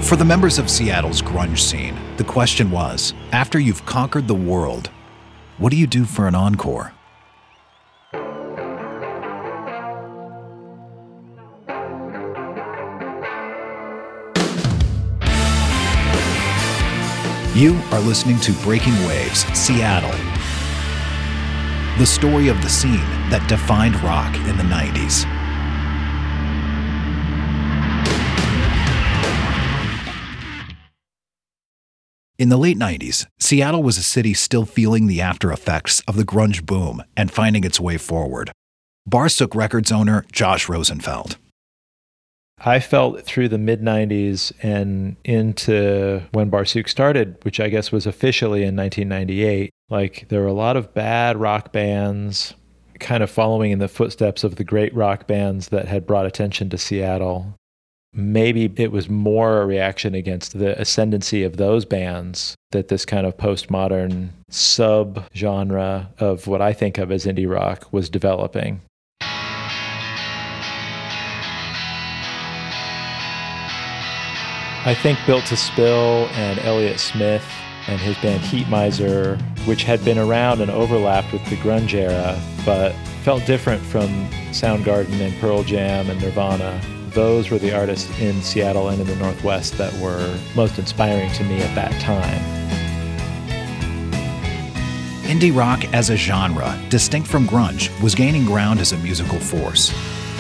For the members of Seattle's grunge scene, the question was, after you've conquered the world, what do you do for an encore? You are listening to Breaking Waves, Seattle, the story of the scene that defined rock in the 90s. In the late 90s, Seattle was a city still feeling the after effects of the grunge boom and finding its way forward. Barsook Records owner Josh Rosenfeld. I felt through the mid-90s and into when Barsook started, which I guess was officially in 1998, like there were a lot of bad rock bands kind of following in the footsteps of the great rock bands that had brought attention to Seattle. Maybe it was more a reaction against the ascendancy of those bands that this kind of postmodern sub-genre of what I think of as indie rock was developing. I think Built to Spill and Elliott Smith and his band Heat Miser, which had been around and overlapped with the grunge era, but felt different from Soundgarden and Pearl Jam and Nirvana. Those were the artists in Seattle and in the Northwest that were most inspiring to me at that time. Indie rock as a genre, distinct from grunge, was gaining ground as a musical force.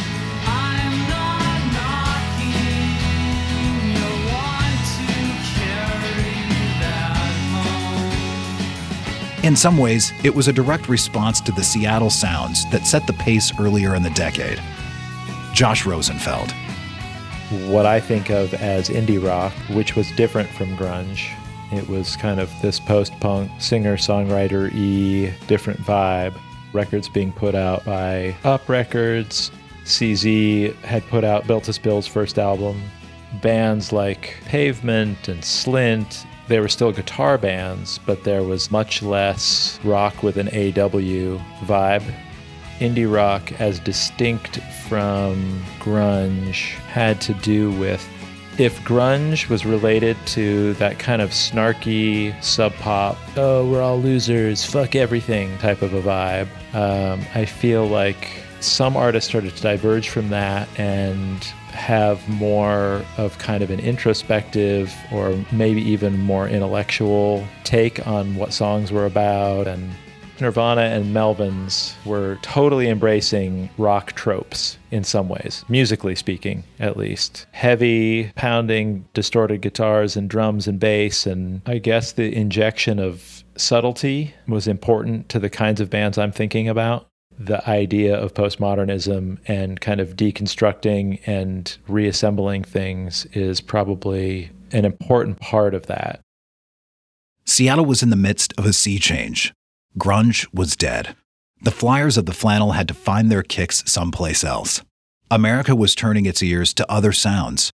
In some ways, it was a direct response to the Seattle sounds that set the pace earlier in the decade. Josh Rosenfeld. What I think of as indie rock, which was different from grunge. It was kind of this post-punk singer-songwriter-y different vibe. Records being put out by Up Records. CZ had put out Built to Spill's first album. Bands like Pavement and Slint, they were still guitar bands, but there was much less rock with an AW vibe. Indie rock, as distinct from grunge, had to do with, if grunge was related to that kind of snarky sub-pop, oh, we're all losers, fuck everything type of a vibe, I feel like some artists started to diverge from that and have more of kind of an introspective or maybe even more intellectual take on what songs were about. And Nirvana and Melvins were totally embracing rock tropes in some ways, musically speaking, at least. Heavy, pounding, distorted guitars and drums and bass, and I guess the injection of subtlety was important to the kinds of bands I'm thinking about. The idea of postmodernism and kind of deconstructing and reassembling things is probably an important part of that. Seattle was in the midst of a sea change. Grunge was dead. The flyers of the flannel had to find their kicks someplace else. America was turning its ears to other sounds.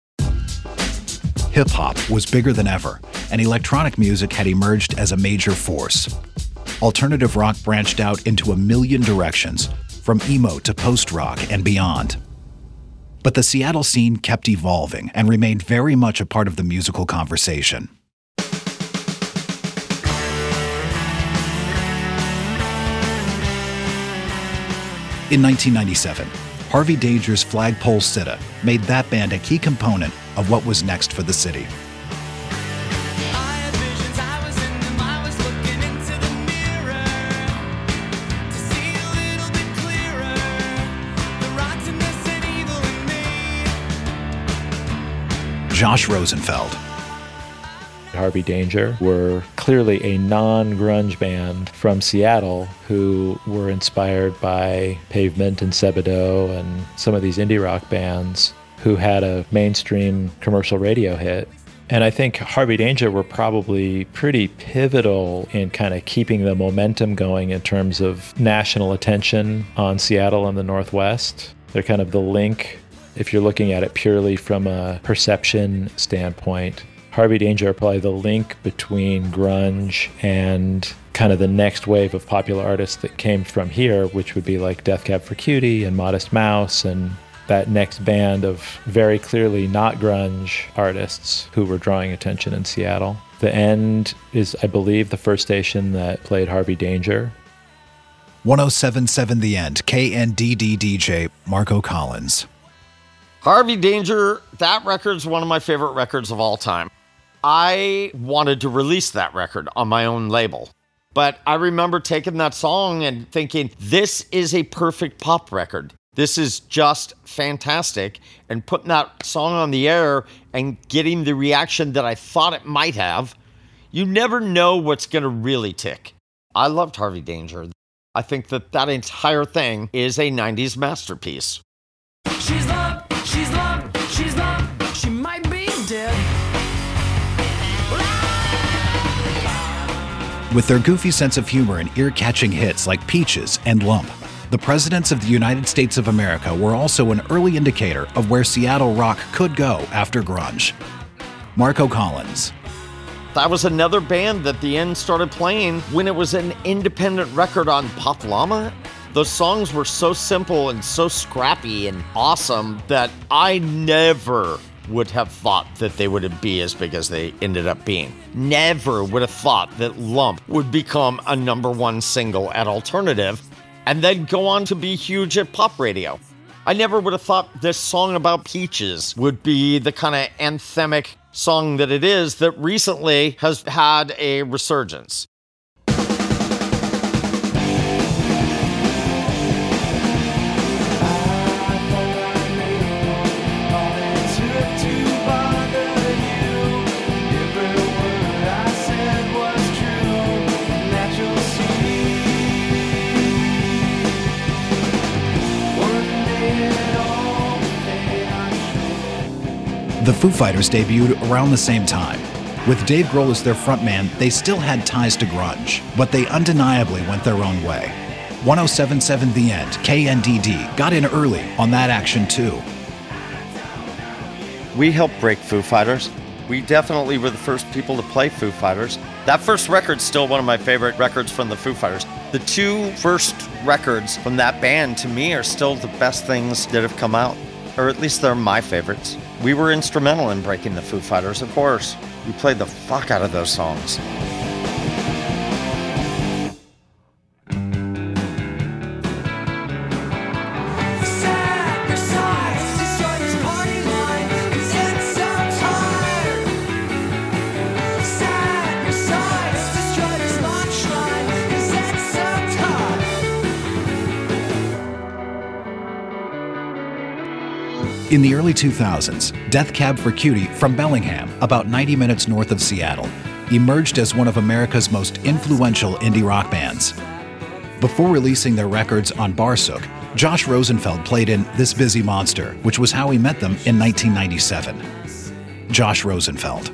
Hip-hop was bigger than ever, and electronic music had emerged as a major force. Alternative rock branched out into a million directions, from emo to post-rock and beyond. But the Seattle scene kept evolving and remained very much a part of the musical conversation. In 1997, Harvey Danger's Flagpole Sitta made that band a key component of what was next for the city. Josh Rosenfeld. Harvey Danger were clearly a non-grunge band from Seattle who were inspired by Pavement and Sebadoh and some of these indie rock bands who had a mainstream commercial radio hit. And I think Harvey Danger were probably pretty pivotal in kind of keeping the momentum going in terms of national attention on Seattle and the Northwest. They're kind of the link, if you're looking at it purely from a perception standpoint. Harvey Danger are probably the link between grunge and kind of the next wave of popular artists that came from here, which would be like Death Cab for Cutie and Modest Mouse and that next band of very clearly not grunge artists who were drawing attention in Seattle. The End is, I believe, the first station that played Harvey Danger. 107.7 The End, KNDD DJ, Marco Collins. Harvey Danger, that record's one of my favorite records of all time. I wanted to release that record on my own label. But I remember taking that song and thinking, this is a perfect pop record. This is just fantastic. And putting that song on the air and getting the reaction that I thought it might have, you never know what's going to really tick. I loved Harvey Danger. I think that entire thing is a 90s masterpiece. She's loved, she's loved, she's loved, she might be dead. With their goofy sense of humor and ear-catching hits like Peaches and Lump, the presidents of the United States of America were also an early indicator of where Seattle rock could go after grunge. Marco Collins. That was another band that The End started playing when it was an independent record on Pop Llama. Those songs were so simple and so scrappy and awesome that I never would have thought that they would be as big as they ended up being. Never would have thought that Lump would become a #1 single at Alternative and then go on to be huge at pop radio. I never would have thought this song about Peaches would be the kind of anthemic song that it is that recently has had a resurgence. The Foo Fighters debuted around the same time. With Dave Grohl as their frontman, they still had ties to grunge, but they undeniably went their own way. 107.7 The End, KNDD, got in early on that action too. We helped break Foo Fighters. We definitely were the first people to play Foo Fighters. That first record's still one of my favorite records from the Foo Fighters. The two first records from that band, to me, are still the best things that have come out. Or at least they're my favorites. We were instrumental in breaking the Foo Fighters, of course. We played the fuck out of those songs. In the early 2000s, Death Cab for Cutie from Bellingham, about 90 minutes north of Seattle, emerged as one of America's most influential indie rock bands. Before releasing their records on Barsuk, Josh Rosenfeld played in This Busy Monster, which was how he met them in 1997. Josh Rosenfeld.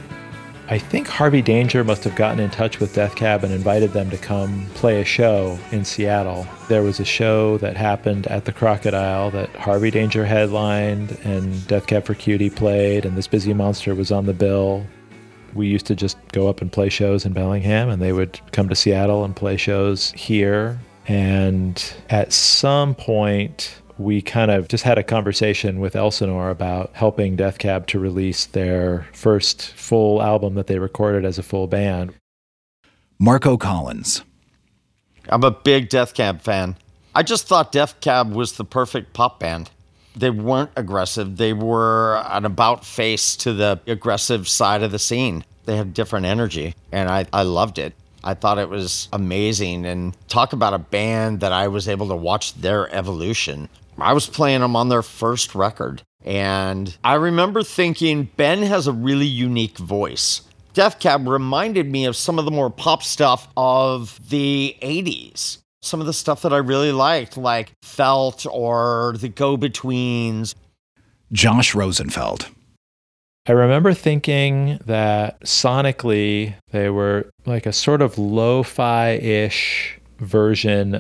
I think Harvey Danger must have gotten in touch with Death Cab and invited them to come play a show in Seattle. There was a show that happened at the Crocodile that Harvey Danger headlined and Death Cab for Cutie played, and This Busy Monster was on the bill. We used to just go up and play shows in Bellingham, and they would come to Seattle and play shows here. And at some point, we kind of just had a conversation with Elsinore about helping Death Cab to release their first full album that they recorded as a full band. Marco Collins. I'm a big Death Cab fan. I just thought Death Cab was the perfect pop band. They weren't aggressive. They were an about face to the aggressive side of the scene. They had different energy, and I loved it. I thought it was amazing. And talk about a band that I was able to watch their evolution. I was playing them on their first record, and I remember thinking, Ben has a really unique voice. Death Cab reminded me of some of the more pop stuff of the 80s. Some of the stuff that I really liked, like Felt or The Go-Betweens. Josh Rosenfeld. I remember thinking that sonically they were like a sort of lo-fi-ish version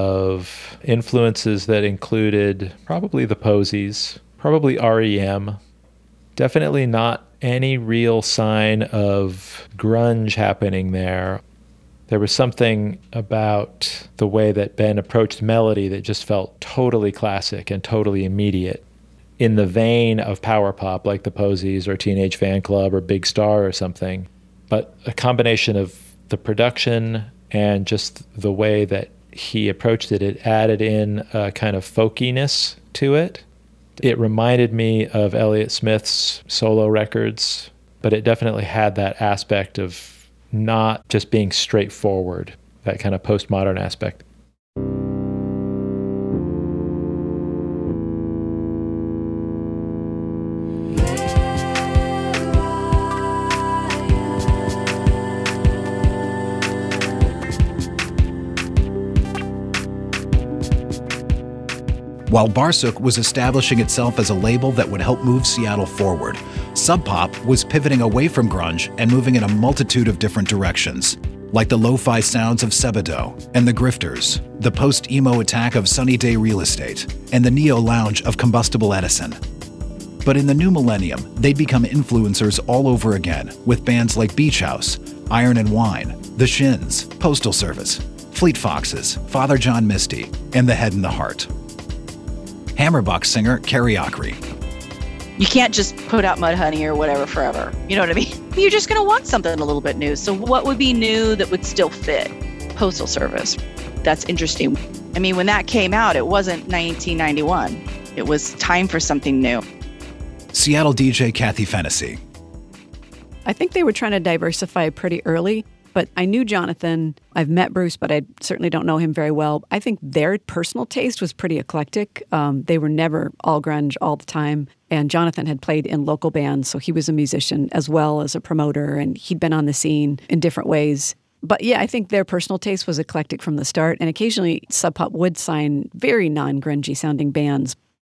of influences that included probably the Posies, probably REM, definitely not any real sign of grunge happening there. There was something about the way that Ben approached melody that just felt totally classic and totally immediate. in the vein of power pop, like the Posies or Teenage Fan Club or Big Star or something. But a combination of the production and just the way that he approached it, it added in a kind of folkiness to it. It reminded me of Elliott Smith's solo records, but it definitely had that aspect of not just being straightforward, that kind of postmodern aspect. While Barsuk was establishing itself as a label that would help move Seattle forward, Sub Pop was pivoting away from grunge and moving in a multitude of different directions, like the lo-fi sounds of Sebadoh and the Grifters, the post-emo attack of Sunny Day Real Estate, and the neo-lounge of Combustible Edison. But in the new millennium, they'd become influencers all over again, with bands like Beach House, Iron and Wine, The Shins, Postal Service, Fleet Foxes, Father John Misty, and The Head and the Heart. Hammerbuck singer Carrie Acri. You can't just put out Mudhoney or whatever forever. You know what I mean? You're just going to want something a little bit new. So what would be new that would still fit? Postal Service. That's interesting. I mean, when that came out, it wasn't 1991. It was time for something new. Seattle DJ Kathy Fennessy. I think they were trying to diversify pretty early. But I knew Jonathan. I've met Bruce, but I certainly don't know him very well. I think their personal taste was pretty eclectic. They were never all grunge all the time. And Jonathan had played in local bands, so he was a musician as well as a promoter, and he'd been on the scene in different ways. But yeah, I think their personal taste was eclectic from the start, and occasionally Sub Pop would sign very non-grungy sounding bands.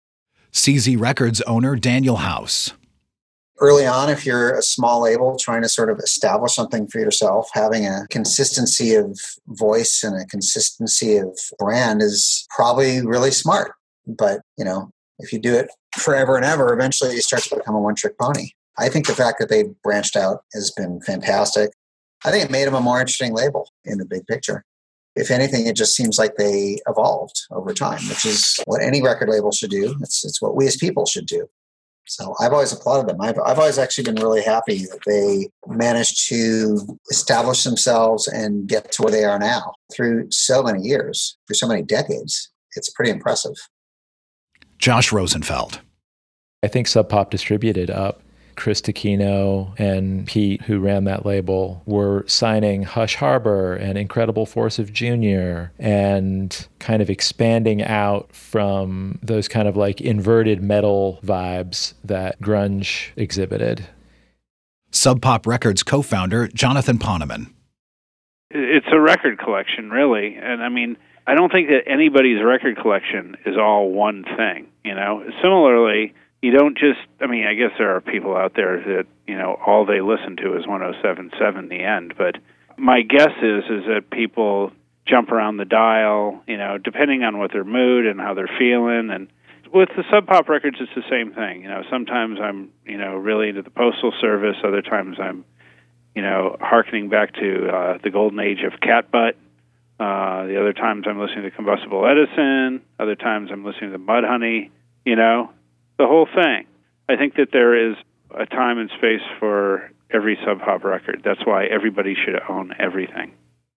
CZ Records owner Daniel House. Early on, if you're a small label trying to sort of establish something for yourself, having a consistency of voice and a consistency of brand is probably really smart. But, if you do it forever and ever, eventually you start to become a one-trick pony. I think the fact that they branched out has been fantastic. I think it made them a more interesting label in the big picture. If anything, it just seems like they evolved over time, which is what any record label should do. It's what we as people should do. So I've always applauded them. I've always actually been really happy that they managed to establish themselves and get to where they are now through so many years, through so many decades. It's pretty impressive. Josh Rosenfeld. I think Sub Pop distributed up. Chris Taquino and Pete, who ran that label, were signing Hush Harbor and Incredible Force of Junior and kind of expanding out from those kind of like inverted metal vibes that grunge exhibited. Sub Pop Records co-founder Jonathan Poneman. It's a record collection, really. And I mean, I don't think that anybody's record collection is all one thing, Similarly, you don't just, I guess there are people out there that, all they listen to is 107.7 The End. But my guess is that people jump around the dial, depending on what their mood and how they're feeling. And with the Sub Pop records, it's the same thing. Sometimes I'm, really into the Postal Service. Other times I'm, hearkening back to the golden age of Catbutt. The other times I'm listening to Combustible Edison. Other times I'm listening to Mudhoney, the whole thing. I think that there is a time and space for every Sub Pop record. That's why everybody should own everything.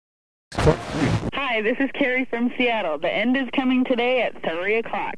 Hi, this is Carrie from Seattle. The End is coming today at 3 o'clock.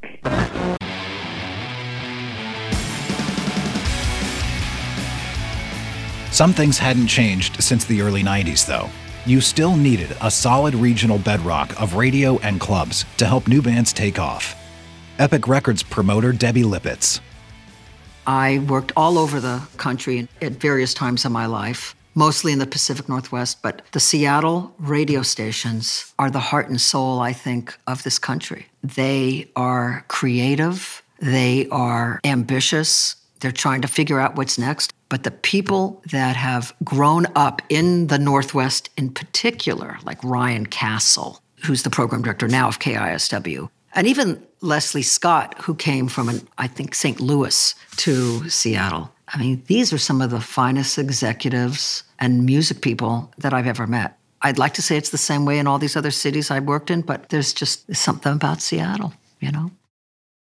Some things hadn't changed since the early 90s, though. You still needed a solid regional bedrock of radio and clubs to help new bands take off. Epic Records promoter Debbie Lippitz. I worked all over the country at various times of my life, mostly in the Pacific Northwest, but the Seattle radio stations are the heart and soul, I think, of this country. They are creative. They are ambitious. They're trying to figure out what's next. But the people that have grown up in the Northwest in particular, like Ryan Castle, who's the program director now of KISW, and even Leslie Scott, who came from, I think, St. Louis to Seattle. These are some of the finest executives and music people that I've ever met. I'd like to say it's the same way in all these other cities I've worked in, but there's just something about Seattle,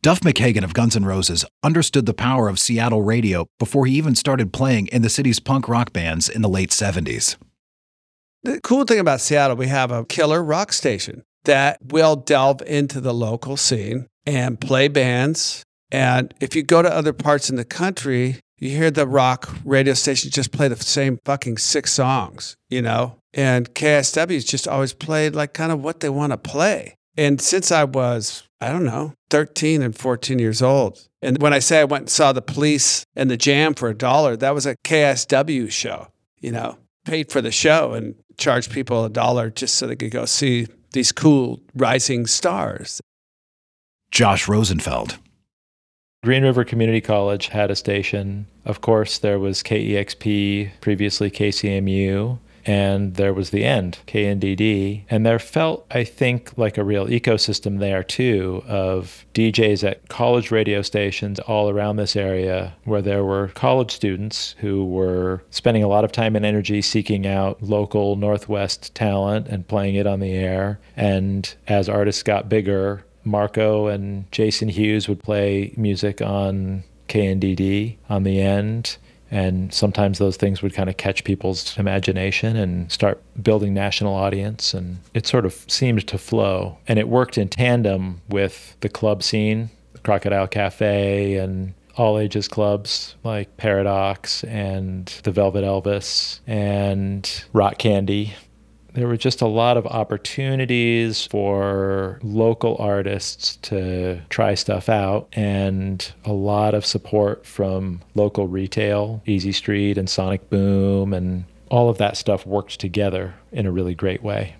Duff McKagan of Guns N' Roses understood the power of Seattle radio before he even started playing in the city's punk rock bands in the late 70s. The cool thing about Seattle, we have a killer rock station that will delve into the local scene and play bands. And if you go to other parts in the country, you hear the rock radio stations just play the same fucking 6 songs, you know? And KSW's just always played like kind of what they want to play. And since I was, 13 and 14 years old. And when I say I went and saw the Police and the Jam for $1, that was a KSW show, paid for the show and charged people $1 just so they could go see these cool rising stars. Josh Rosenfeld. Green River Community College had a station. Of course, there was KEXP, previously KCMU, and there was The End, KNDD. And there felt, I think, like a real ecosystem there, too, of DJs at college radio stations all around this area where there were college students who were spending a lot of time and energy seeking out local Northwest talent and playing it on the air. And as artists got bigger, Marco and Jason Hughes would play music on KNDD on The End. And sometimes those things would kind of catch people's imagination and start building national audience. And it sort of seemed to flow. And it worked in tandem with the club scene, Crocodile Cafe and all ages clubs like Paradox and the Velvet Elvis and Rock Candy. There were just a lot of opportunities for local artists to try stuff out and a lot of support from local retail, Easy Street and Sonic Boom, and all of that stuff worked together in a really great way.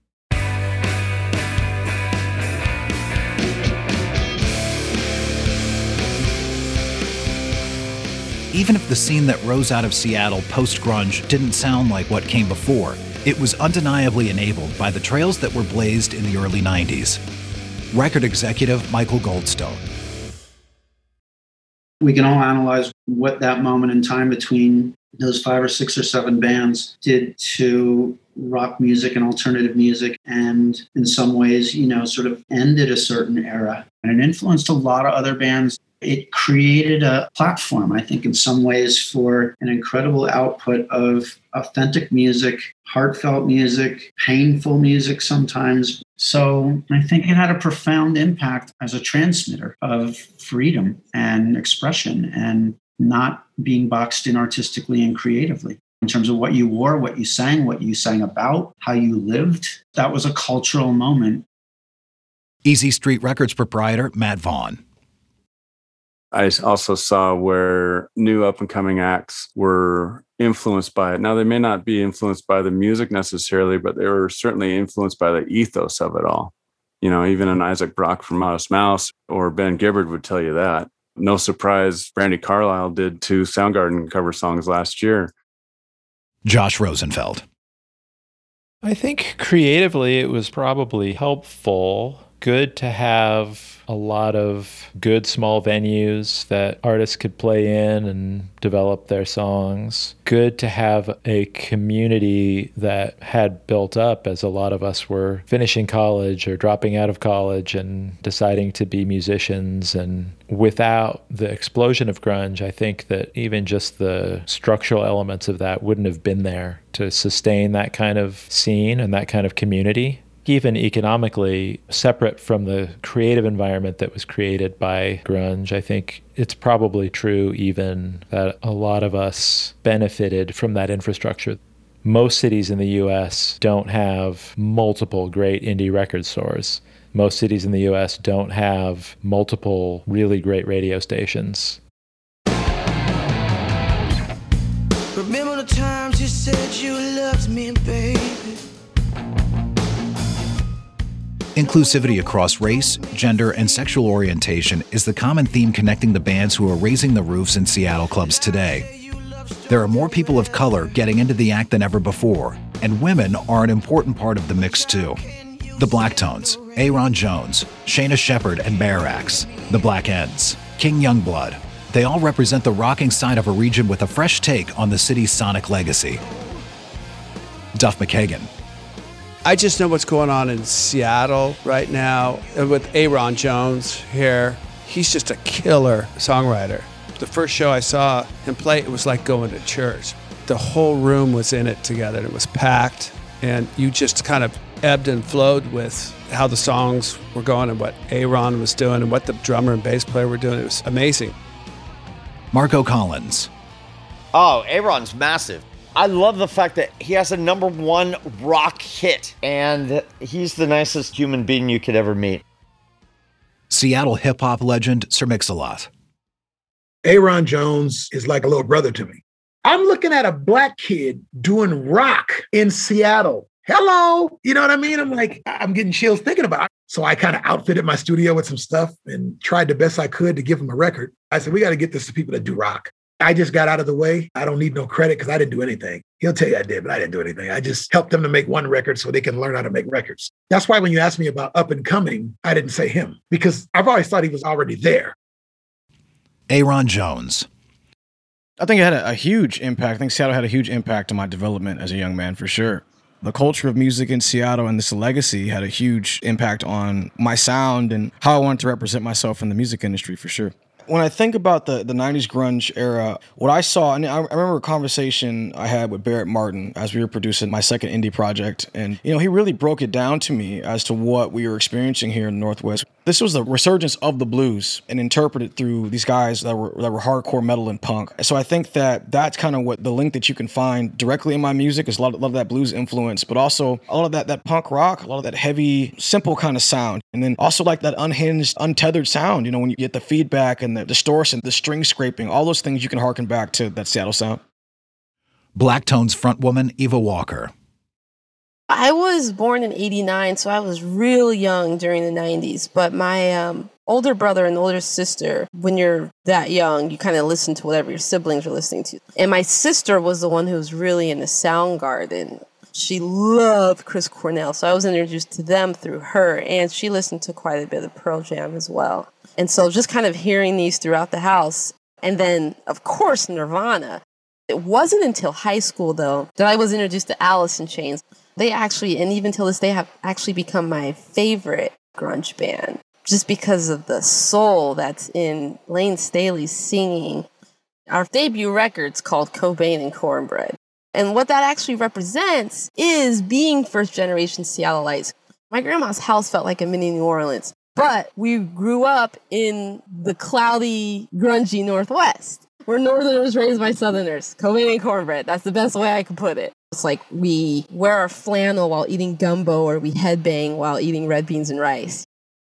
Even if the scene that rose out of Seattle post-grunge didn't sound like what came before, it was undeniably enabled by the trails that were blazed in the early 90s. Record executive Michael Goldstone. We can all analyze what that moment in time between those 5 or 6 or 7 bands did to rock music and alternative music, and in some ways, sort of ended a certain era. And it influenced a lot of other bands. It created a platform, I think, in some ways for an incredible output of authentic music, heartfelt music, painful music sometimes. So I think it had a profound impact as a transmitter of freedom and expression and not being boxed in artistically and creatively. In terms of what you wore, what you sang about, how you lived, that was a cultural moment. Easy Street Records proprietor Matt Vaughn. I also saw where new up-and-coming acts were influenced by it. Now, they may not be influenced by the music necessarily, but they were certainly influenced by the ethos of it all. Even an Isaac Brock from Modest Mouse or Ben Gibbard would tell you that. No surprise, Brandi Carlile did 2 Soundgarden cover songs last year. Josh Rosenfeld. I think creatively it was probably helpful. Good to have a lot of good small venues that artists could play in and develop their songs. Good to have a community that had built up as a lot of us were finishing college or dropping out of college and deciding to be musicians. And without the explosion of grunge, I think that even just the structural elements of that wouldn't have been there to sustain that kind of scene and that kind of community. Even economically, separate from the creative environment that was created by grunge, I think it's probably true even that a lot of us benefited from that infrastructure. Most cities in the U.S. don't have multiple great indie record stores. Most cities in the U.S. don't have multiple really great radio stations. Remember the times you said you loved me, baby. Inclusivity across race, gender, and sexual orientation is the common theme connecting the bands who are raising the roofs in Seattle clubs today. There are more people of color getting into the act than ever before, and women are an important part of the mix too. The Blacktones, Aaron Jones, Shayna Shepherd and Barax, the Black Ends, King Youngblood. They all represent the rocking side of a region with a fresh take on the city's sonic legacy. Duff McKagan. I just know what's going on in Seattle right now with Aaron Jones here. he's just a killer songwriter. The first show I saw him play, it was like going to church. The whole room was in it together, and it was packed, and you just kind of ebbed and flowed with how the songs were going and what Aaron was doing and what the drummer and bass player were doing. It was amazing. Marco Collins. Oh, Aaron's massive. I love the fact that he has a #1 rock hit, and he's the nicest human being you could ever meet. Seattle hip-hop legend Sir Mix-a-Lot. Aaron Jones is like a little brother to me. I'm looking at a black kid doing rock in Seattle. Hello. You know what I mean? I'm like, I'm getting chills thinking about it. So I kind of outfitted my studio with some stuff and tried the best I could to give him a record. I said, we got to get this to people that do rock. I just got out of the way. I don't need no credit because I didn't do anything. He'll tell you I did, but I didn't do anything. I just helped them to make one record so they can learn how to make records. That's why when you asked me about up and coming, I didn't say him because I've always thought he was already there. Aaron Jones. I think it had a huge impact. I think Seattle had a huge impact on my development as a young man, for sure. The culture of music in Seattle and this legacy had a huge impact on my sound and how I wanted to represent myself in the music industry, for sure. When I think about the 90s grunge era, what I saw, and I remember a conversation I had with Barrett Martin as we were producing my second indie project. And, he really broke it down to me as to what we were experiencing here in the Northwest. This was the resurgence of the blues and interpreted through these guys that were hardcore metal and punk. So I think that's kind of what the link that you can find directly in my music is a lot of that blues influence, but also a lot of that punk rock, a lot of that heavy, simple kind of sound. And then also like that unhinged, untethered sound, when you get the feedback and the distortion, the string scraping, all those things you can harken back to that Seattle sound. Blacktones frontwoman Eva Walker. I was born in 89, so I was real young during the 90s. But my older brother and older sister, when you're that young, you kind of listen to whatever your siblings are listening to. And my sister was the one who was really into Soundgarden. She loved Chris Cornell, so I was introduced to them through her. And she listened to quite a bit of Pearl Jam as well. And so just kind of hearing these throughout the house. And then, of course, Nirvana. It wasn't until high school, though, that I was introduced to Alice in Chains. They actually, and even till this day, have actually become my favorite grunge band just because of the soul that's in Lane Staley's singing. Our debut record's called Cobain and Cornbread. And what that actually represents is being first-generation Seattleites. My grandma's house felt like a mini New Orleans, but we grew up in the cloudy, grungy Northwest. We're Northerners raised by Southerners. Cobain and Cornbread. That's the best way I could put it. It's like we wear our flannel while eating gumbo or we headbang while eating red beans and rice.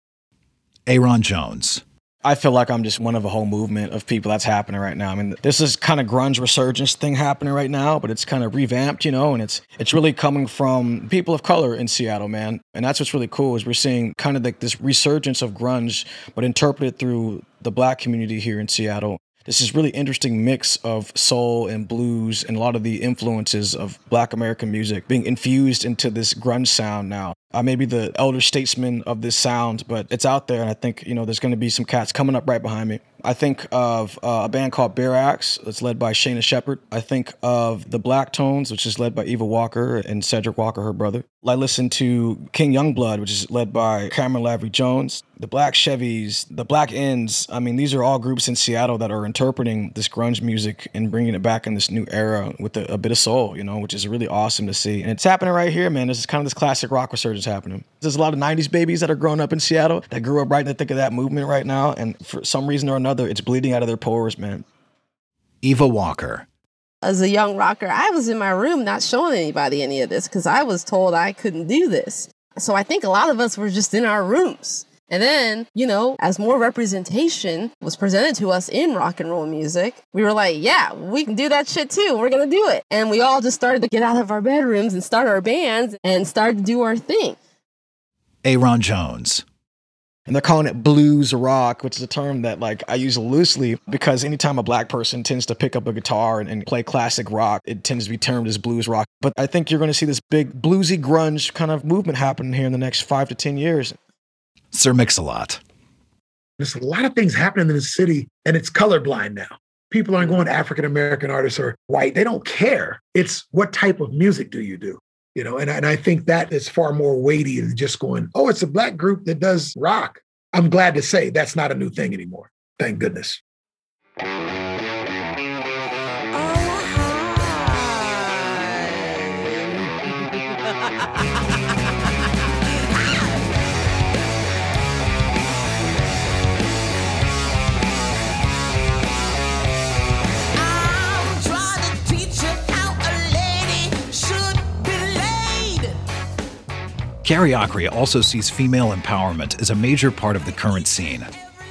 Aaron Jones. I feel like I'm just one of a whole movement of people that's happening right now. I mean, this is kind of grunge resurgence thing happening right now, but it's kind of revamped, and it's really coming from people of color in Seattle, man. And that's what's really cool is we're seeing kind of like this resurgence of grunge, but interpreted through the Black community here in Seattle. This is really interesting mix of soul and blues and a lot of the influences of Black American music being infused into this grunge sound now. I may be the elder statesman of this sound, but it's out there, and I think, there's going to be some cats coming up right behind me. I think of a band called Bare Axe, that's led by Shayna Shepherd. I think of the Blacktones, which is led by Eva Walker and Cedric Walker, her brother. I listen to King Youngblood, which is led by Cameron Lavery Jones. The Black Chevys, the Black Ends. I mean, these are all groups in Seattle that are interpreting this grunge music and bringing it back in this new era with a bit of soul, which is really awesome to see. And it's happening right here, man. This is kind of this classic rock resurgence happening. There's a lot of 90s babies that are growing up in Seattle that grew up right in the thick of that movement right now. And for some reason or another, it's bleeding out of their pores, man. Eva Walker. As a young rocker, I was in my room not showing anybody any of this because I was told I couldn't do this. So I think a lot of us were just in our rooms. And then, as more representation was presented to us in rock and roll music, we were like, yeah, we can do that shit too. We're going to do it. And we all just started to get out of our bedrooms and start our bands and start to do our thing. Aaron Jones. And they're calling it blues rock, which is a term that I use loosely because anytime a Black person tends to pick up a guitar and play classic rock, it tends to be termed as blues rock. But I think you're going to see this big bluesy grunge kind of movement happening here in the next 5 to 10 years. Sir Mix-a-Lot. There's a lot of things happening in the city, and it's colorblind now. People aren't going African-American artists or white. They don't care. It's what type of music do you do? And I think that is far more weighty than just going, oh, it's a Black group that does rock. I'm glad to say that's not a new thing anymore. Thank goodness. Carrie Acri also sees female empowerment as a major part of the current scene.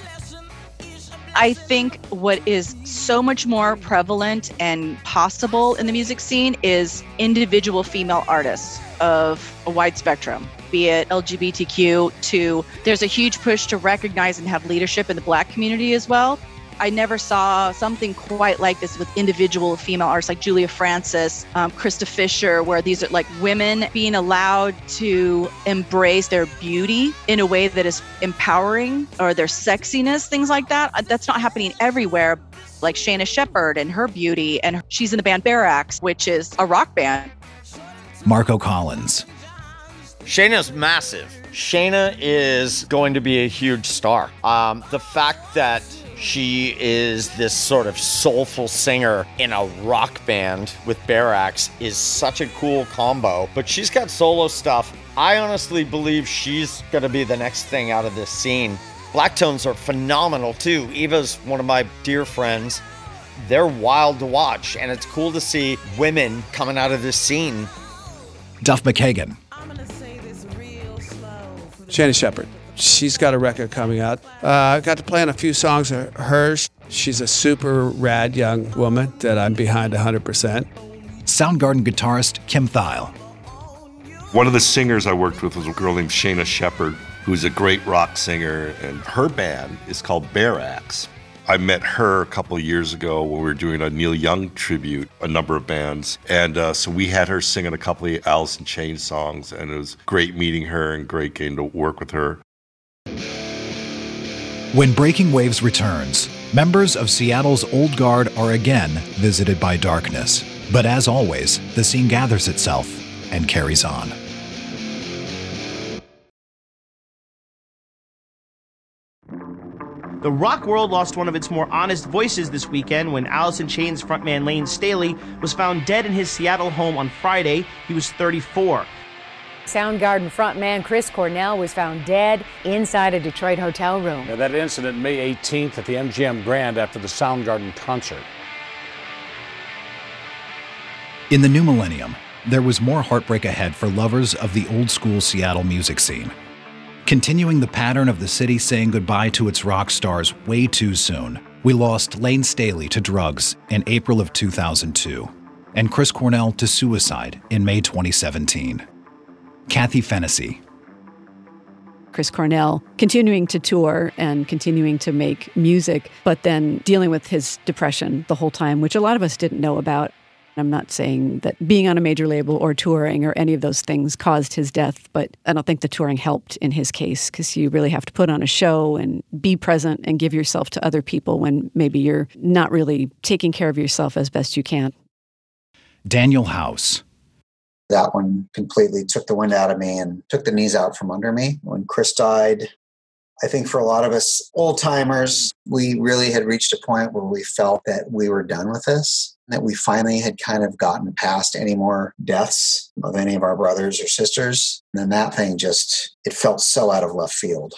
I think what is so much more prevalent and possible in the music scene is individual female artists of a wide spectrum, be it LGBTQ to there's a huge push to recognize and have leadership in the Black community as well. I never saw something quite like this with individual female artists like Julia Francis, Krista Fisher, where these are like women being allowed to embrace their beauty in a way that is empowering, or their sexiness, things like that. That's not happening everywhere. Like Shayna Shepherd and her beauty, and she's in the band Barracks, which is a rock band. Marco Collins. Shayna's massive. Shayna is going to be a huge star. The fact that she is this sort of soulful singer in a rock band with Barracks is such a cool combo, but she's got solo stuff. I honestly believe she's going to be the next thing out of this scene. Blacktones are phenomenal too. Eva's one of my dear friends. They're wild to watch, and it's cool to see women coming out of this scene. Duff McKagan. Shayna Shepherd. She's got a record coming out. I got to play on a few songs of hers. She's a super rad young woman that I'm behind 100%. Soundgarden guitarist Kim Thile. One of the singers I worked with was a girl named Shayna Shepherd, who's a great rock singer, and her band is called Barracks. I met her a couple of years ago when we were doing a Neil Young tribute, a number of bands. And so we had her singing a couple of Alice in Chains songs, and it was great meeting her and great getting to work with her. When Breaking Waves returns, members of Seattle's Old Guard are again visited by darkness. But as always, the scene gathers itself and carries on. The rock world lost one of its more honest voices this weekend when Alice in Chains frontman Lane Staley was found dead in his Seattle home on Friday. He was 34. Soundgarden frontman Chris Cornell was found dead inside a Detroit hotel room. Now, that incident May 18th at the MGM Grand after the Soundgarden concert. In the new millennium, there was more heartbreak ahead for lovers of the old-school Seattle music scene. Continuing the pattern of the city saying goodbye to its rock stars way too soon, we lost Lane Staley to drugs in April of 2002, and Chris Cornell to suicide in May 2017. Kathy Fennessy. Chris Cornell continuing to tour and continuing to make music, but then dealing with his depression the whole time, which a lot of us didn't know about. I'm not saying that being on a major label or touring or any of those things caused his death, but I don't think the touring helped in his case, because you really have to put on a show and be present and give yourself to other people when maybe you're not really taking care of yourself as best you can. Daniel House. That one completely took the wind out of me and took the knees out from under me. When Chris died, I think for a lot of us old timers, we really had reached a point where we felt that we were done with this, that we finally had kind of gotten past any more deaths of any of our brothers or sisters. And then that thing it felt so out of left field.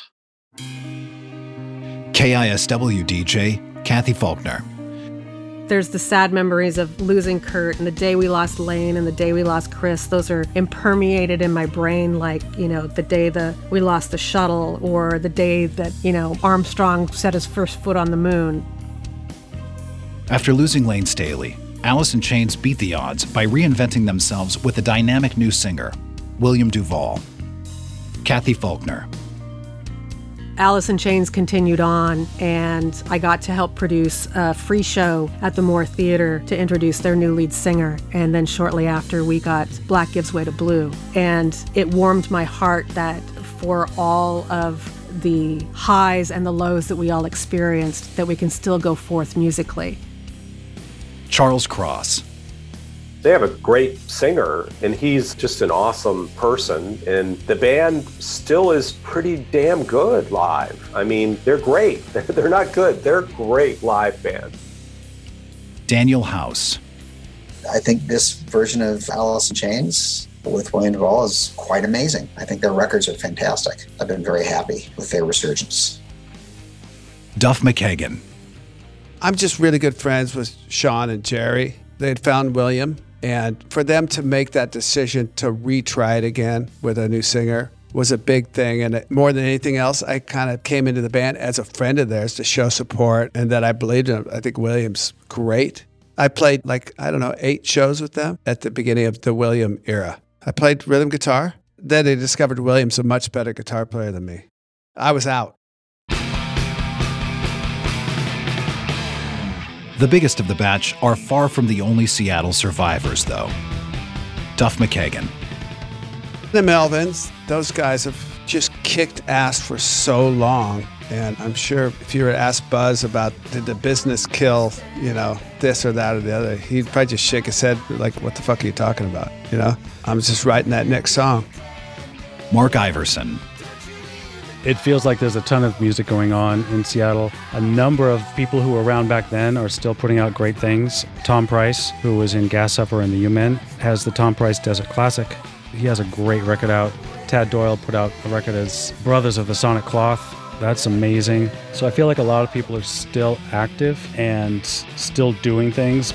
KISW DJ Kathy Faulkner. There's the sad memories of losing Kurt and the day we lost Lane and the day we lost Chris. Those are impermeated in my brain like, the day we lost the shuttle, or the day that, Armstrong set his first foot on the moon. After losing Lane Staley, Alice in Chains beat the odds by reinventing themselves with a dynamic new singer, William Duvall. Kathy Faulkner. Alice in Chains continued on, and I got to help produce a free show at the Moore Theater to introduce their new lead singer. And then shortly after, we got Black Gives Way to Blue. And it warmed my heart that for all of the highs and the lows that we all experienced, that we can still go forth musically. Charles Cross. They have a great singer, and he's just an awesome person. And the band still is pretty damn good live. I mean, they're great. They're not good. They're a great live band. Daniel House. I think this version of Alice in Chains with William DuVall is quite amazing. I think their records are fantastic. I've been very happy with their resurgence. Duff McKagan. I'm just really good friends with Sean and Jerry. They had found William, and for them to make that decision to retry it again with a new singer was a big thing. And more than anything else, I kind of came into the band as a friend of theirs to show support and that I believed in them. I think William's great. I played 8 shows with them at the beginning of the William era. I played rhythm guitar. Then they discovered William's a much better guitar player than me. I was out. The biggest of the batch are far from the only Seattle survivors, though. Duff McKagan. The Melvins, those guys have just kicked ass for so long. And I'm sure if you were to ask Buzz about did the business kill, this or that or the other, he'd probably just shake his head like, what the fuck are you talking about? I'm just writing that next song. Mark Iverson. It feels like there's a ton of music going on in Seattle. A number of people who were around back then are still putting out great things. Tom Price, who was in Gas Suffer and the U-Men, has the Tom Price Desert Classic. He has a great record out. Tad Doyle put out a record as Brothers of the Sonic Cloth. That's amazing. So I feel like a lot of people are still active and still doing things.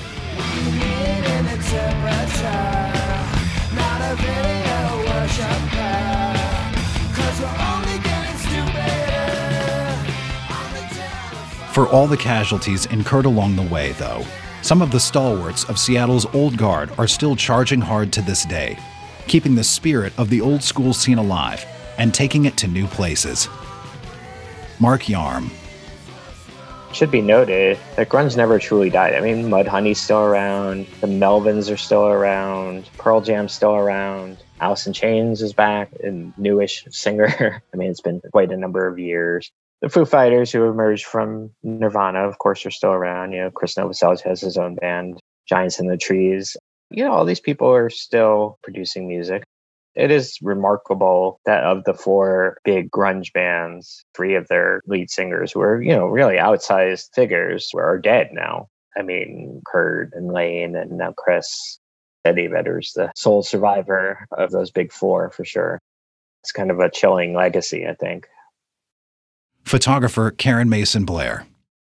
For all the casualties incurred along the way, though, some of the stalwarts of Seattle's old guard are still charging hard to this day, keeping the spirit of the old school scene alive and taking it to new places. Mark Yarm. Should be noted that grunge never truly died. I mean, Mudhoney's still around, the Melvins are still around, Pearl Jam's still around, Alice in Chains is back, a newish singer. I mean, it's been quite a number of years. The Foo Fighters, who emerged from Nirvana, of course, are still around. Chris Novoselic has his own band, Giants in the Trees. All these people are still producing music. It is remarkable that of the 4 big grunge bands, 3 of their lead singers who are, really outsized figures are dead now. I mean, Kurt and Lane and now Chris. Eddie Vedder's the sole survivor of those big 4 for sure. It's kind of a chilling legacy, I think. Photographer Karen Mason Blair.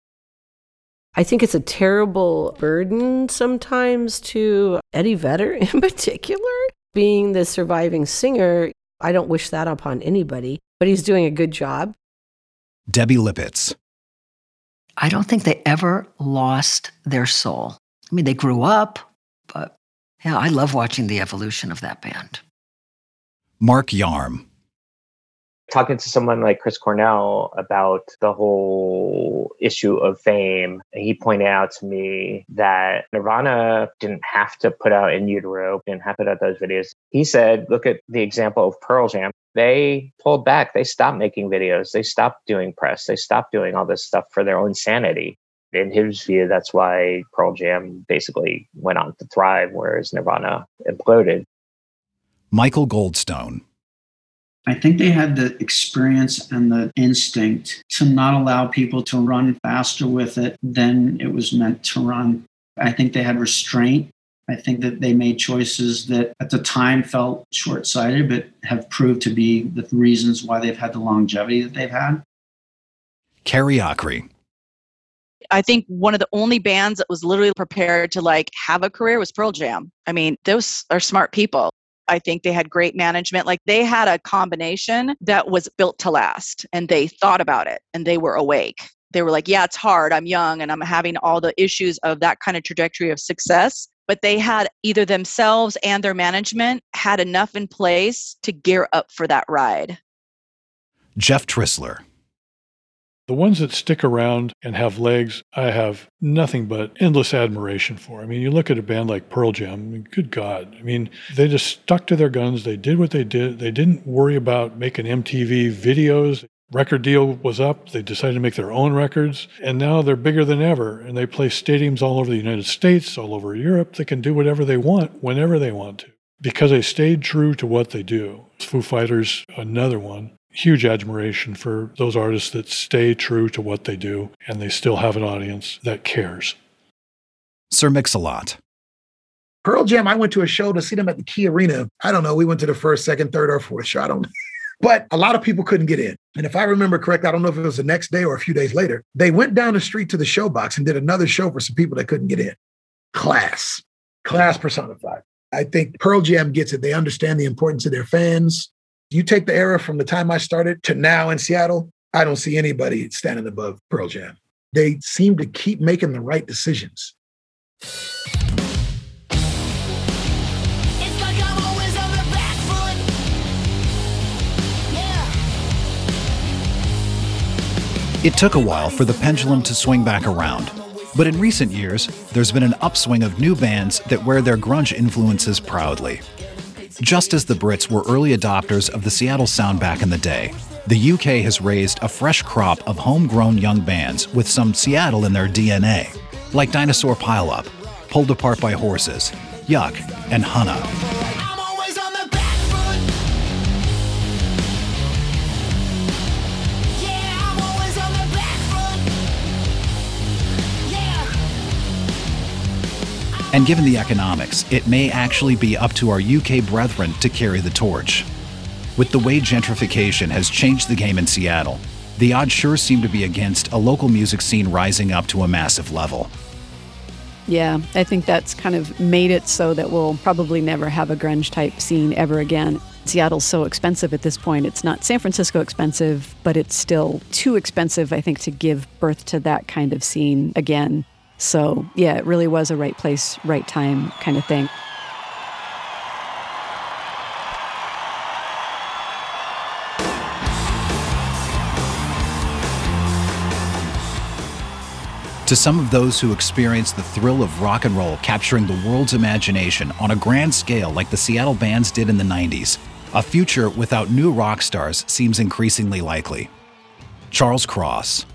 I think it's a terrible burden sometimes to Eddie Vedder in particular. Being the surviving singer, I don't wish that upon anybody, but he's doing a good job. Debbie Lippitz. I don't think they ever lost their soul. I mean, they grew up, but I love watching the evolution of that band. Mark Yarm. Talking to someone like Chris Cornell about the whole issue of fame, he pointed out to me that Nirvana didn't have to put out In Utero, didn't have to put out those videos. He said, look at the example of Pearl Jam. They pulled back. They stopped making videos. They stopped doing press. They stopped doing all this stuff for their own sanity. In his view, that's why Pearl Jam basically went on to thrive, whereas Nirvana imploded. Michael Goldstone. I think they had the experience and the instinct to not allow people to run faster with it than it was meant to run. I think they had restraint. I think that they made choices that at the time felt short-sighted, but have proved to be the reasons why they've had the longevity that they've had. Carrie Acri. I think one of the only bands that was literally prepared to have a career was Pearl Jam. I mean, those are smart people. I think they had great management. They had a combination that was built to last, and they thought about it and they were awake. They were like, yeah, it's hard. I'm young and I'm having all the issues of that kind of trajectory of success. But they had either themselves and their management had enough in place to gear up for that ride. Jeff Trissler. The ones that stick around and have legs, I have nothing but endless admiration for. I mean, you look at a band like Pearl Jam, good God. I mean, they just stuck to their guns. They did what they did. They didn't worry about making MTV videos. Record deal was up. They decided to make their own records, and now they're bigger than ever. And they play stadiums all over the United States, all over Europe. They can do whatever they want, whenever they want to, because they stayed true to what they do. Foo Fighters, another one. Huge admiration for those artists that stay true to what they do, and they still have an audience that cares. Sir Mix-a-Lot. Pearl Jam, I went to a show to see them at the Key Arena. I don't know. We went to the first, second, third, or fourth show. I don't know. But a lot of people couldn't get in. And if I remember correct, I don't know if it was the next day or a few days later, they went down the street to the showbox and did another show for some people that couldn't get in. Class personified. I think Pearl Jam gets it. They understand the importance of their fans. You take the era from the time I started to now in Seattle, I don't see anybody standing above Pearl Jam. They seem to keep making the right decisions. It took a while for the pendulum to swing back around, but in recent years, there's been an upswing of new bands that wear their grunge influences proudly. Just as the Brits were early adopters of the Seattle sound back in the day, the UK has raised a fresh crop of homegrown young bands with some Seattle in their DNA, like Dinosaur Pile-Up, Pulled Apart by Horses, Yuck, and Hunna. And given the economics, it may actually be up to our UK brethren to carry the torch. With the way gentrification has changed the game in Seattle, the odds sure seem to be against a local music scene rising up to a massive level. Yeah, I think that's kind of made it so that we'll probably never have a grunge-type scene ever again. Seattle's so expensive at this point. It's not San Francisco expensive, but it's still too expensive, I think, to give birth to that kind of scene again. So, yeah, it really was a right place, right time kind of thing. To some of those who experience the thrill of rock and roll capturing the world's imagination on a grand scale like the Seattle bands did in the 90s, a future without new rock stars seems increasingly likely. Charles Cross.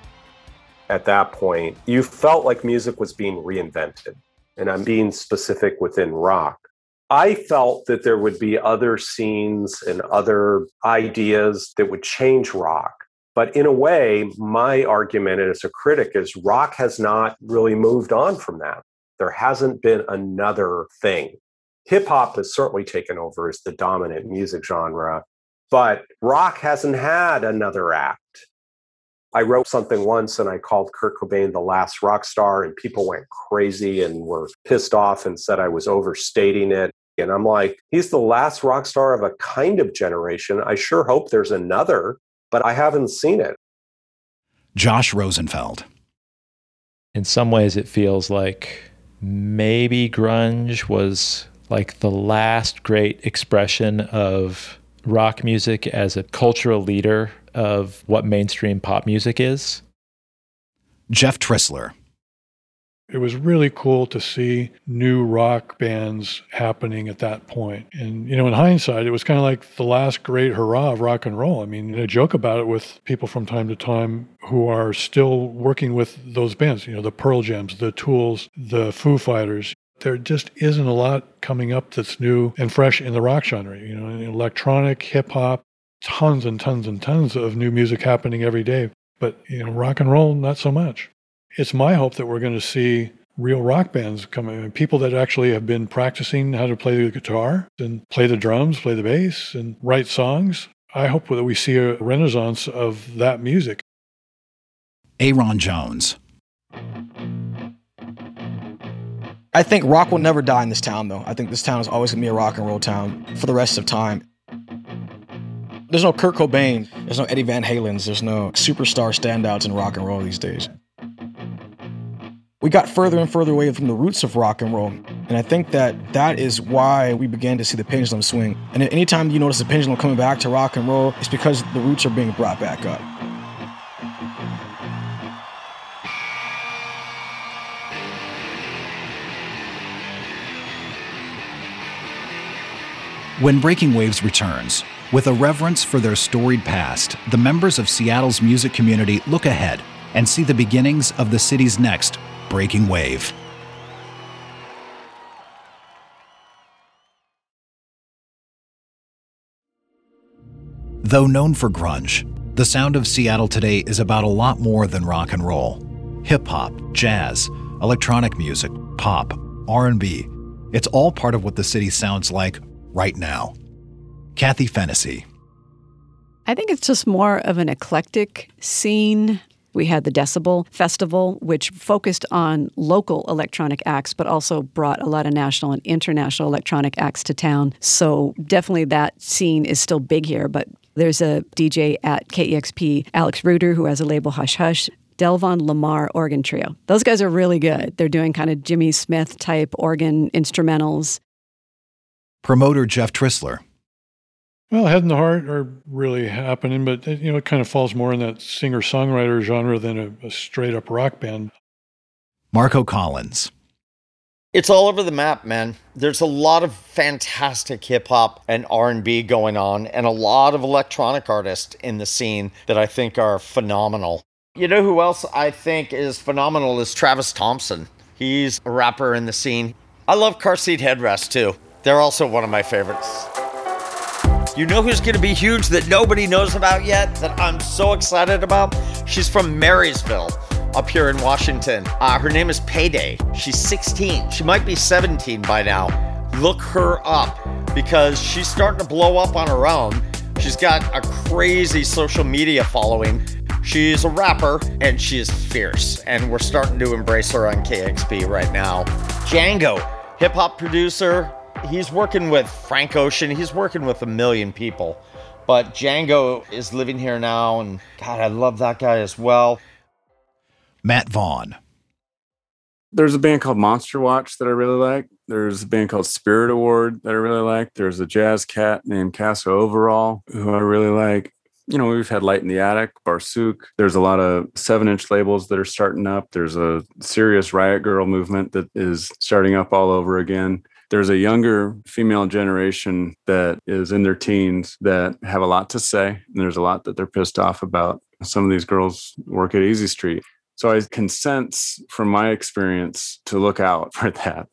At that point, you felt like music was being reinvented. And I'm being specific within rock. I felt that there would be other scenes and other ideas that would change rock. But in a way, my argument as a critic is rock has not really moved on from that. There hasn't been another thing. Hip hop has certainly taken over as the dominant music genre, but rock hasn't had another act. I wrote something once and I called Kurt Cobain the last rock star, and people went crazy and were pissed off and said I was overstating it. And I'm like, he's the last rock star of a kind of generation. I sure hope there's another, but I haven't seen it. Josh Rosenfeld. In some ways, it feels like maybe grunge was like the last great expression of rock music as a cultural leader of what mainstream pop music is. Jeff Trissler. It was really cool to see new rock bands happening at that point. And, in hindsight, it was kind of like the last great hurrah of rock and roll. I mean, I joke about it with people from time to time who are still working with those bands, the Pearl Jams, the Tools, the Foo Fighters. There just isn't a lot coming up that's new and fresh in the rock genre. Electronic, hip hop, tons and tons and tons of new music happening every day. But, rock and roll, not so much. It's my hope that we're going to see real rock bands come in, people that actually have been practicing how to play the guitar and play the drums, play the bass, and write songs. I hope that we see a renaissance of that music. Aaron Jones. I think rock will never die in this town, though. I think this town is always going to be a rock and roll town for the rest of time. There's no Kurt Cobain, there's no Eddie Van Halens, there's no superstar standouts in rock and roll these days. We got further and further away from the roots of rock and roll, and I think that is why we began to see the pendulum swing. And anytime you notice the pendulum coming back to rock and roll, it's because the roots are being brought back up. When Breaking Waves returns, With a reverence for their storied past, the members of Seattle's music community look ahead and see the beginnings of the city's next breaking wave. Though known for grunge, the sound of Seattle today is about a lot more than rock and roll. Hip-hop, jazz, electronic music, pop, R&B. It's all part of what the city sounds like right now. Kathy Fennessy. I think it's just more of an eclectic scene. We had the Decibel Festival, which focused on local electronic acts, but also brought a lot of national and international electronic acts to town. So definitely that scene is still big here, but there's a DJ at KEXP, Alex Ruder, who has a label Hush Hush, Delvon Lamar Organ Trio. Those guys are really good. They're doing kind of Jimmy Smith type organ instrumentals. Promoter Jeff Trissler. Well, Head and the Heart are really happening, but it kind of falls more in that singer-songwriter genre than a straight-up rock band. Marco Collins. It's all over the map, man. There's a lot of fantastic hip-hop and R&B going on, and a lot of electronic artists in the scene that I think are phenomenal. You know who else I think is phenomenal is Travis Thompson. He's a rapper in the scene. I love Car Seat Headrest, too. They're also one of my favorites. You know who's going to be huge that nobody knows about yet, that I'm so excited about? She's from Marysville, up here in Washington. Her name is Payday. She's 16. She might be 17 by now. Look her up, because she's starting to blow up on her own. She's got a crazy social media following. She's a rapper, and she is fierce, and we're starting to embrace her on KEXP right now. Django, hip-hop producer. He's working with Frank Ocean. He's working with a million people. But Django is living here now, and God, I love that guy as well. Matt Vaughn. There's a band called Monster Watch that I really like. There's a band called Spirit Award that I really like. There's a jazz cat named Casa Overall, who I really like. We've had Light in the Attic, Barsook. There's a lot of 7-inch labels that are starting up. There's a serious Riot Girl movement that is starting up all over again. There's a younger female generation that is in their teens that have a lot to say, and there's a lot that they're pissed off about. Some of these girls work at Easy Street. So I can sense from my experience to look out for that.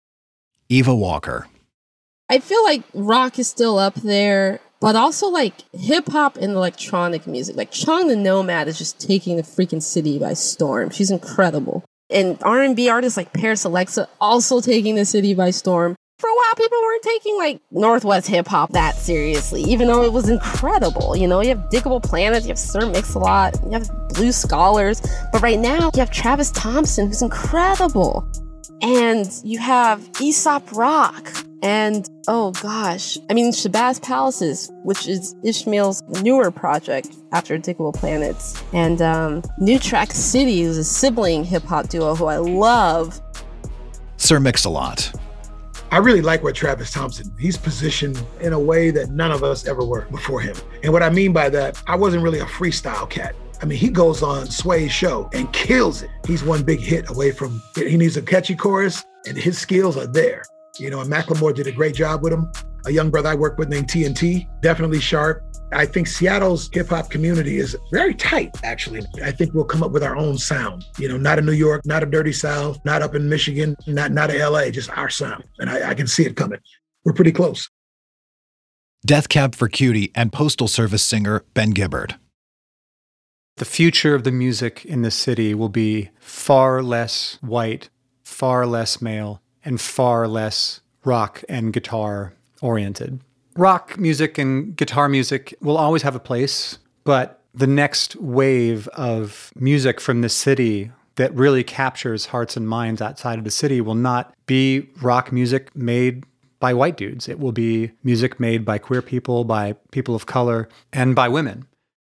Eva Walker. I feel like rock is still up there, but also like hip hop and electronic music. Like Chong the Nomad is just taking the freaking city by storm. She's incredible. And R&B artists like Paris Alexa also taking the city by storm. For a while, people weren't taking like Northwest hip hop that seriously, even though it was incredible. You have Diggable Planets, you have Sir Mix-a-Lot, you have Blue Scholars. But right now, you have Travis Thompson, who's incredible. And you have Aesop Rock. And, oh gosh, Shabazz Palaces, which is Ishmael's newer project after Diggable Planets. And New Track City is a sibling hip-hop duo who I love. Sir Mix-a-Lot. I really like what Travis Thompson, he's positioned in a way that none of us ever were before him. And what I mean by that, I wasn't really a freestyle cat. He goes on Sway's show and kills it. He's one big hit away from, he needs a catchy chorus and his skills are there. And Macklemore did a great job with him. A young brother I work with named TNT, definitely sharp. I think Seattle's hip hop community is very tight, actually. I think we'll come up with our own sound. Not in New York, not a Dirty South, not up in Michigan, not in LA, just our sound. And I can see it coming. We're pretty close. Death Cab for Cutie and Postal Service singer Ben Gibbard. The future of the music in the city will be far less white, far less male, and far less rock and guitar oriented. Rock music and guitar music will always have a place, but the next wave of music from the city that really captures hearts and minds outside of the city will not be rock music made by white dudes. It will be music made by queer people, by people of color, and by women.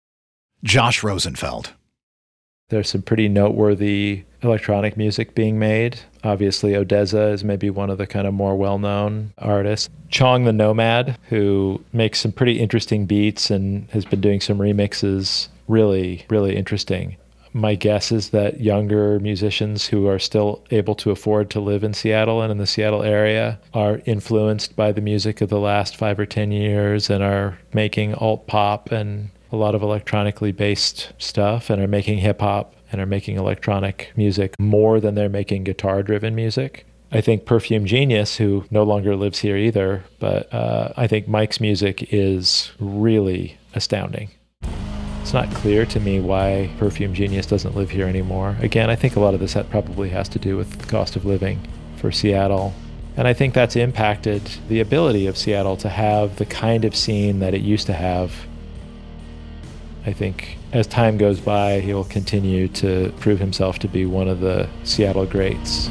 Josh Rosenfeld. There's some pretty noteworthy electronic music being made. Obviously, Odessa is maybe one of the kind of more well-known artists. Chong the Nomad, who makes some pretty interesting beats and has been doing some remixes. Really, really interesting. my guess is that younger musicians who are still able to afford to live in Seattle and in the Seattle area are influenced by the music of the last 5 or 10 years and are making alt pop and a lot of electronically based stuff and are making hip hop and are making electronic music more than they're making guitar driven music. I think Perfume Genius, who no longer lives here either, but I think Mike's music is really astounding. It's not clear to me why Perfume Genius doesn't live here anymore. Again, I think a lot of this probably has to do with the cost of living for Seattle. And I think that's impacted the ability of Seattle to have the kind of scene that it used to have. I think as time goes by, he will continue to prove himself to be one of the Seattle greats.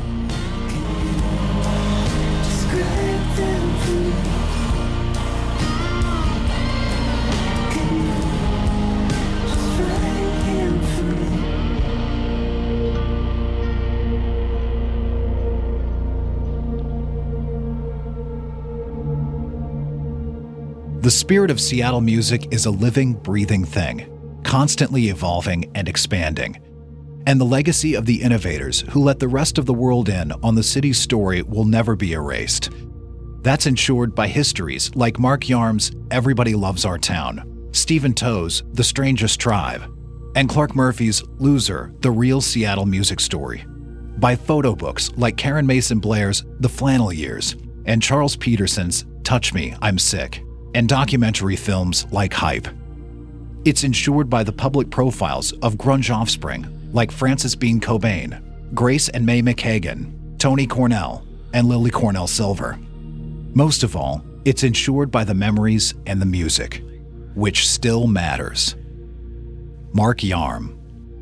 The spirit of Seattle music is a living, breathing thing, constantly evolving and expanding. And the legacy of the innovators who let the rest of the world in on the city's story will never be erased. That's ensured by histories like Mark Yarm's Everybody Loves Our Town, Stephen Toe's The Strangest Tribe, and Clark Murphy's Loser, The Real Seattle Music Story. By photo books like Karen Mason Blair's The Flannel Years and Charles Peterson's Touch Me, I'm Sick, and documentary films like Hype. It's ensured by the public profiles of grunge offspring like Frances Bean Cobain, Grace and May McKagan, Tony Cornell, and Lily Cornell Silver. Most of all, it's ensured by the memories and the music, which still matters. Mark Yarm.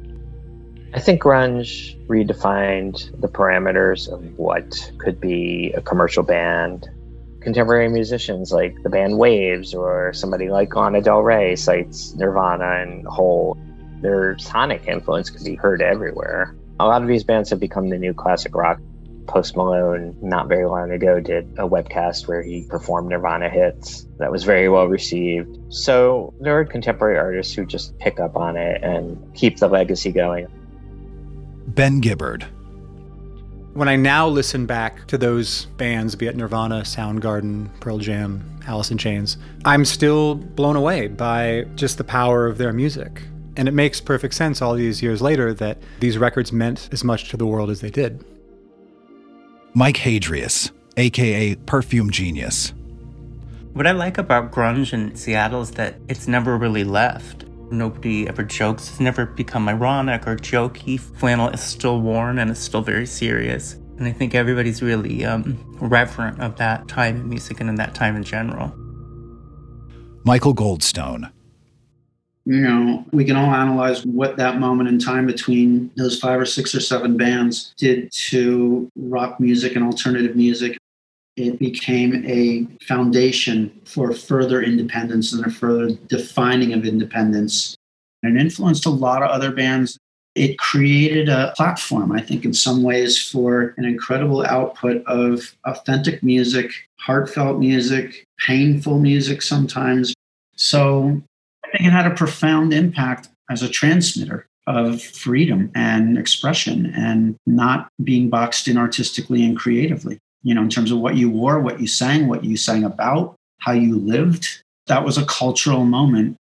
I think grunge redefined the parameters of what could be a commercial band. Contemporary musicians like the band Waves or somebody like Lana Del Rey cites Nirvana and Hole. Their sonic influence could be heard everywhere. A lot of these bands have become the new classic rock. Post Malone, not very long ago, did a webcast where he performed Nirvana hits. That was very well received. So there are contemporary artists who just pick up on it and keep the legacy going. Ben Gibbard. When I now listen back to those bands, be it Nirvana, Soundgarden, Pearl Jam, Alice in Chains, I'm still blown away by just the power of their music. And it makes perfect sense all these years later that these records meant as much to the world as they did. Mike Hadrius, aka Perfume Genius. What I like about grunge in Seattle is that it's never really left. Nobody ever jokes. It's never become ironic or jokey. Flannel is still worn and it's still very serious. And I think everybody's really reverent of that time in music and in that time in general. Michael Goldstone. You know, we can all analyze what that moment in time between those 5 or 6 or 7 bands did to rock music and alternative music. It became a foundation for further independence and a further defining of independence. And it influenced a lot of other bands. It created a platform, I think, in some ways for an incredible output of authentic music, heartfelt music, painful music sometimes. So I think it had a profound impact as a transmitter of freedom and expression and not being boxed in artistically and creatively. You know, in terms of what you wore, what you sang about, how you lived. That was a cultural moment.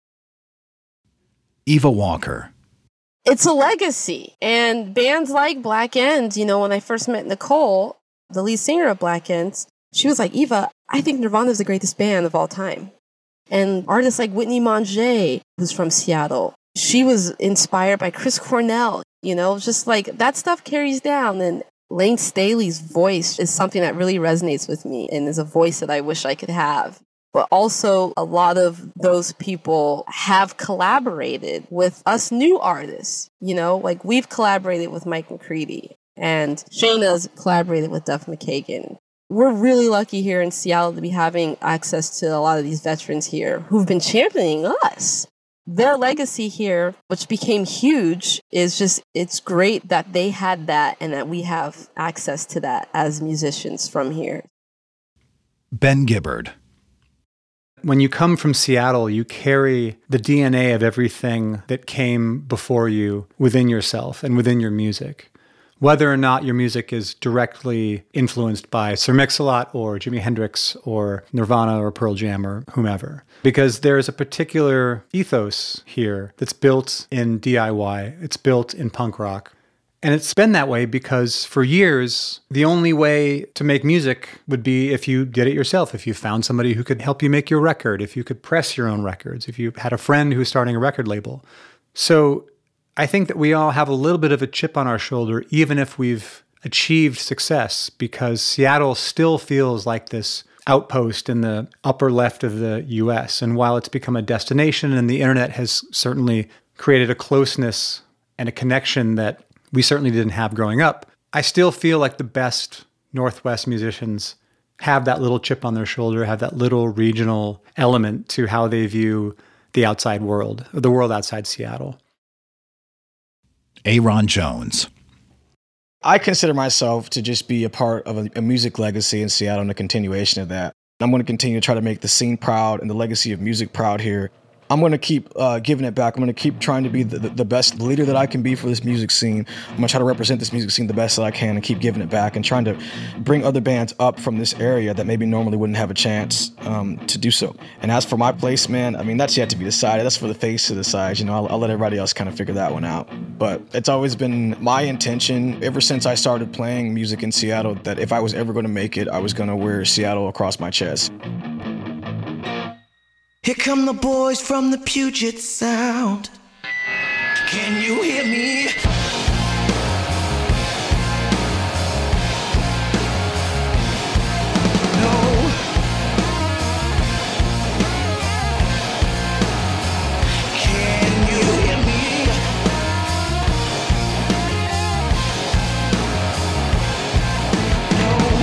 Eva Walker. It's a legacy. And bands like Black Ends, you know, when I first met Nicole, the lead singer of Black Ends, she was like, Eva, I think Nirvana is the greatest band of all time. And artists like Whitney Manger, who's from Seattle, she was inspired by Chris Cornell, you know, just like that stuff carries down. And Lane Staley's voice is something that really resonates with me and is a voice that I wish I could have. But also a lot of those people have collaborated with us new artists, you know, like we've collaborated with Mike McCready and Shayna's collaborated with Duff McKagan. We're really lucky here in Seattle to be having access to a lot of these veterans here who've been championing us. Their legacy here, which became huge, is just, it's great that they had that and that we have access to that as musicians from here. Ben Gibbard. When you come from Seattle, you carry the DNA of everything that came before you within yourself and within your music. Whether or not your music is directly influenced by Sir Mix-a-Lot or Jimi Hendrix or Nirvana or Pearl Jam or whomever. Because there's a particular ethos here that's built in DIY, it's built in punk rock. And it's been that way because for years, the only way to make music would be if you did it yourself, if you found somebody who could help you make your record, if you could press your own records, if you had a friend who was starting a record label. So I think that we all have a little bit of a chip on our shoulder, even if we've achieved success, because Seattle still feels like this outpost in the upper left of the US. And while it's become a destination and the internet has certainly created a closeness and a connection that we certainly didn't have growing up, I still feel like the best Northwest musicians have that little chip on their shoulder, have that little regional element to how they view the outside world, or the world outside Seattle. Aaron Jones. I consider myself to just be a part of a music legacy in Seattle and a continuation of that. I'm going to continue to try to make the scene proud and the legacy of music proud here. I'm going to keep giving it back. I'm going to keep trying to be the best leader that I can be for this music scene. I'm going to try to represent this music scene the best that I can and keep giving it back and trying to bring other bands up from this area that maybe normally wouldn't have a chance to do so. And as for my place, man, I mean, that's yet to be decided. That's for the face to decide. You know, I'll let everybody else kind of figure that one out. But it's always been my intention ever since I started playing music in Seattle that if I was ever going to make it, I was going to wear Seattle across my chest. Here come the boys from the Puget Sound. Can you hear me? No. Can you hear me? No.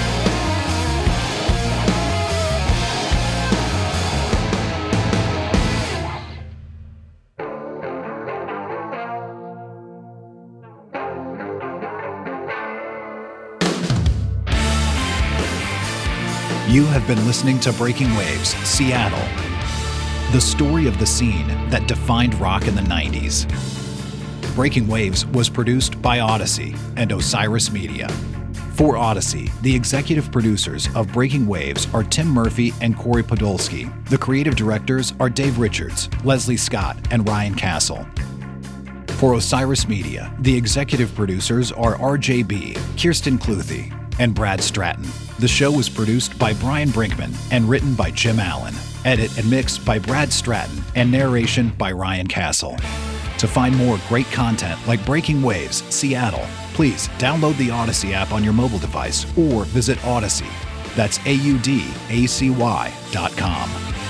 You have been listening to Breaking Waves, Seattle, the story of the scene that defined rock in the 90s. Breaking Waves was produced by Odyssey and Osiris Media. For Odyssey, the executive producers of Breaking Waves are Tim Murphy and Corey Podolsky. The creative directors are Dave Richards, Leslie Scott, and Ryan Castle. For Osiris Media, the executive producers are RJB, Kirsten Cluthy, and Brad Stratton. The show was produced by Brian Brinkman and written by Jim Allen. Edit and mixed by Brad Stratton and narration by Ryan Castle. To find more great content like Breaking Waves, Seattle, please download the Odyssey app on your mobile device or visit Odyssey. That's AUDACY.com.